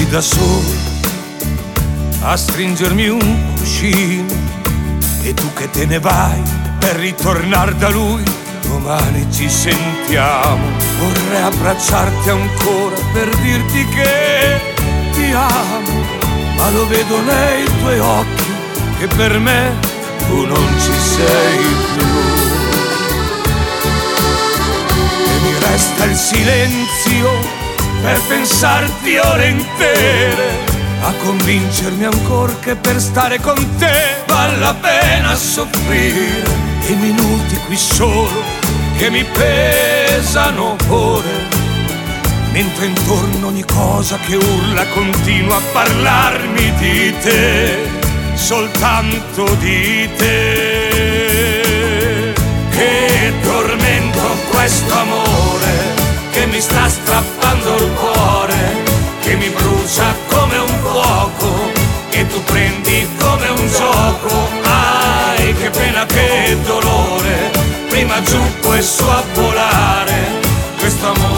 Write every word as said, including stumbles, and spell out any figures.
qui da solo a stringermi un cuscino, e tu che te ne vai per ritornare da lui. Domani ci sentiamo, vorrei abbracciarti ancora per dirti che ti amo, ma lo vedo nei tuoi occhi che per me tu non ci sei più. E mi resta il silenzio per pensarti ore intere, a convincermi ancora che per stare con te vale la pena soffrire. I minuti qui solo che mi pesano ore, mentre intorno ogni cosa che urla continua a parlarmi di te, soltanto di te. Che tormento questo amore che mi sta strappando il cuore, che mi brucia come un fuoco, che tu prendi come un gioco. Ai, che pena, che dolore, prima giù poi su a volare, questo amore